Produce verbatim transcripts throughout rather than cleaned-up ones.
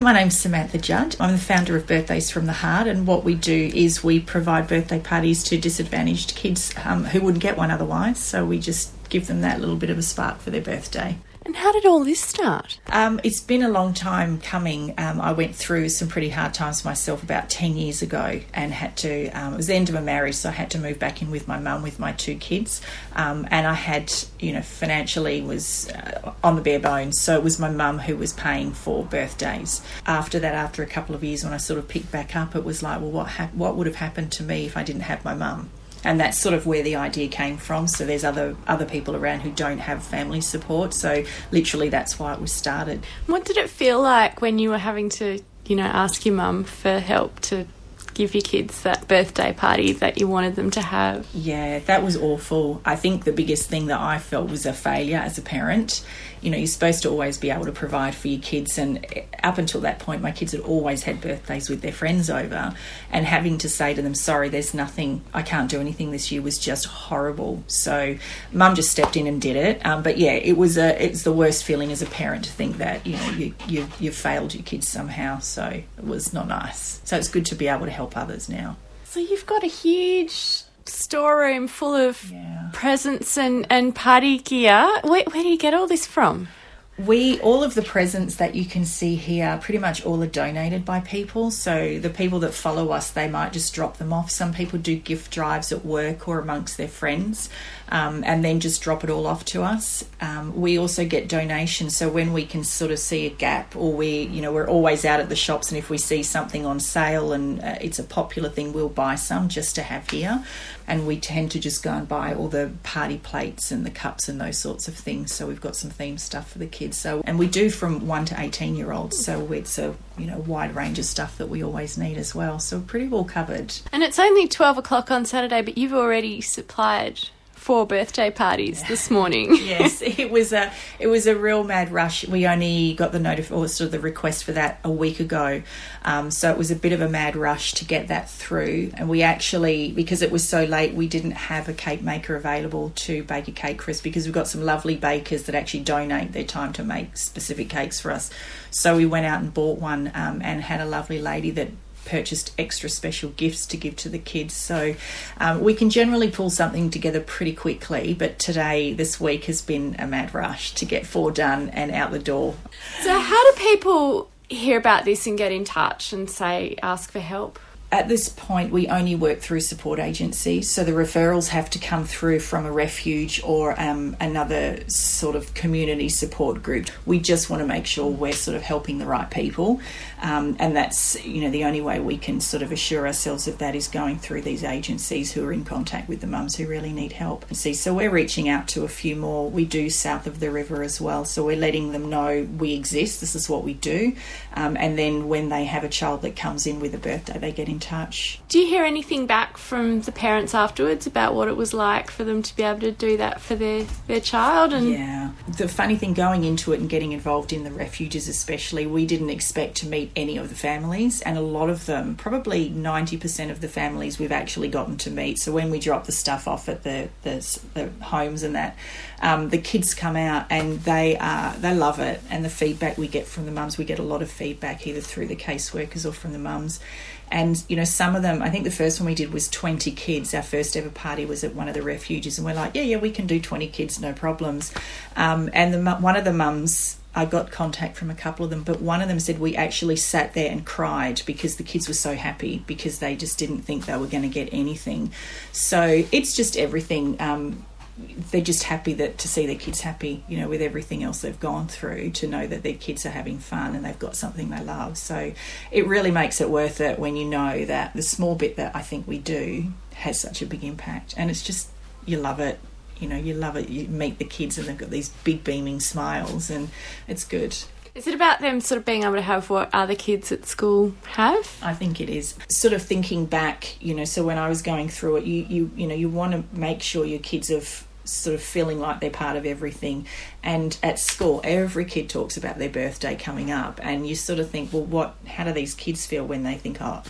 My name's Samantha Judd. I'm the founder of Birthdays from the Heart, and what we do is we provide birthday parties to disadvantaged kids um, who wouldn't get one otherwise, so we just give them that little bit of a spark for their birthday. And how did all this start? Um, it's been a long time coming. Um, I went through some pretty hard times myself about ten years ago and had to, um, it was the end of a marriage, so I had to move back in with my mum with my two kids. Um, and I had, you know, financially was uh, on the bare bones, so it was my mum who was paying for birthdays. After that, after a couple of years when I sort of picked back up, it was like, well, what, ha- what would have happened to me if I didn't have my mum? And that's sort of where the idea came from. So there's other other people around who don't have family support. So literally that's why it was started. What did it feel like when you were having to, you know, ask your mum for help to give your kids that birthday party that you wanted them to have? Yeah, that was awful. I think the biggest thing that I felt was a failure as a parent. You know, you're supposed to always be able to provide for your kids, and up until that point my kids had always had birthdays with their friends over, and having to say to them, sorry, there's nothing, I can't do anything this year, was just horrible. So mum just stepped in and did it. Um, but yeah, it was a it's the worst feeling as a parent to think that, you know, you, you, you've failed your kids somehow, so it was not nice. So it's good to be able to help others now. So you've got a huge storeroom full of yeah. presents and, and party gear. Where, where do you get all this from? We, all of the presents that you can see here, pretty much all are donated by people. So the people that follow us, they might just drop them off. Some people do gift drives at work or amongst their friends, um, and then just drop it all off to us. Um, we also get donations. So when we can sort of see a gap, or we, you know, we're always out at the shops, and if we see something on sale and uh, it's a popular thing, we'll buy some just to have here. And we tend to just go and buy all the party plates and the cups and those sorts of things. So we've got some themed stuff for the kids. So, and we do from one to eighteen year olds. So it's a, you know, wide range of stuff that we always need as well. So we're pretty well covered. And it's only twelve o'clock on Saturday, but you've already supplied four birthday parties this morning. Yes, it was a it was a real mad rush. We only got the notif- or sort of the request for that a week ago, um, so it was a bit of a mad rush to get that through. And we actually, because it was so late, we didn't have a cake maker available to bake a cake for us, because we've got some lovely bakers that actually donate their time to make specific cakes for us. So we went out and bought one, um, and had a lovely lady that purchased extra special gifts to give to the kids. So um, we can generally pull something together pretty quickly, but today, this week, has been a mad rush to get four done and out the door. So how do people hear about this and get in touch and say, ask for help? At this point, we only work through support agencies, so the referrals have to come through from a refuge or um, another sort of community support group. We just want to make sure we're sort of helping the right people, um, and that's, you know, the only way we can sort of assure ourselves of that is going through these agencies who are in contact with the mums who really need help. See, so we're reaching out to a few more. We do south of the river as well, so we're letting them know we exist, this is what we do, um, and then when they have a child that comes in with a birthday, they get in touch. Do you hear anything back from the parents afterwards about what it was like for them to be able to do that for their, their child? And yeah, the funny thing going into it and getting involved in the refuges especially, we didn't expect to meet any of the families, and a lot of them, probably ninety percent of the families we've actually gotten to meet. So when we drop the stuff off at the the, the homes and that, um, the kids come out and they are they love it, and the feedback we get from the mums, we get a lot of feedback either through the caseworkers or from the mums. And, you know, some of them, I think the first one we did was twenty kids. Our first ever party was at one of the refuges, and we're like, yeah, yeah, we can do twenty kids, no problems. Um, and the, one of the mums, I got contact from a couple of them, but one of them said we actually sat there and cried because the kids were so happy, because they just didn't think they were going to get anything. So it's just everything. Um, they're just happy that to see their kids happy, you know, with everything else they've gone through, to know that their kids are having fun and they've got something they love. So it really makes it worth it when you know that the small bit that I think we do has such a big impact. And it's just, you love it. You know, you love it. You meet the kids and they've got these big beaming smiles, and it's good. Is it about them sort of being able to have what other kids at school have? I think it is. Sort of thinking back, you know, so when I was going through it, you you, you know, you want to make sure your kids are sort of feeling like they're part of everything. And at school, every kid talks about their birthday coming up, and you sort of think, well, what? How do these kids feel when they think, oh,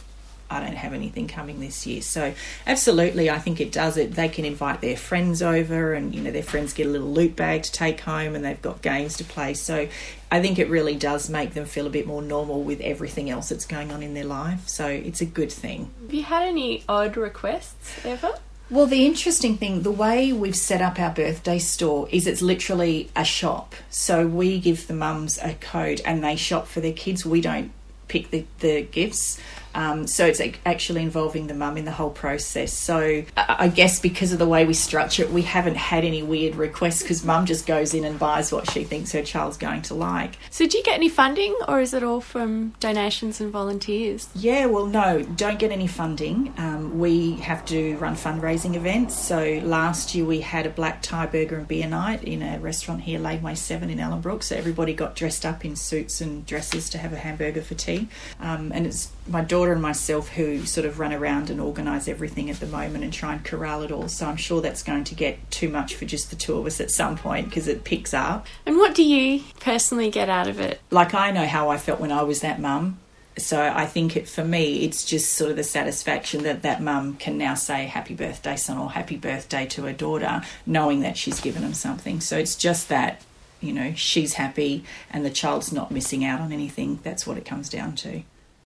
I don't have anything coming this year. So absolutely, I think it does it. They can invite their friends over, and you know their friends get a little loot bag to take home, and they've got games to play. So I think it really does make them feel a bit more normal with everything else that's going on in their life. So it's a good thing. Have you had any odd requests ever? Well, the interesting thing, the way we've set up our birthday store is it's literally a shop. So we give the mums a code and they shop for their kids. We don't pick the, the gifts. Um, so it's actually involving the mum in the whole process. So I guess because of the way we structure it, we haven't had any weird requests because mum just goes in and buys what she thinks her child's going to like. So do you get any funding, or is it all from donations and volunteers? Yeah, well, no, don't get any funding. Um, we have to run fundraising events. So last year we had a black tie burger and beer night in a restaurant here, Laneway seven in Ellenbrook. So everybody got dressed up in suits and dresses to have a hamburger for tea. Um, and it's my daughter and myself who sort of run around and organise everything at the moment and try and corral it all. So I'm sure that's going to get too much for just the two of us at some point because it picks up. And what do you personally get out of it? Like, I know how I felt when I was that mum. So I think it, for me, it's just sort of the satisfaction that that mum can now say happy birthday, son, or happy birthday to her daughter, knowing that she's given them something. So it's just that, you know, she's happy and the child's not missing out on anything. That's what it comes down to.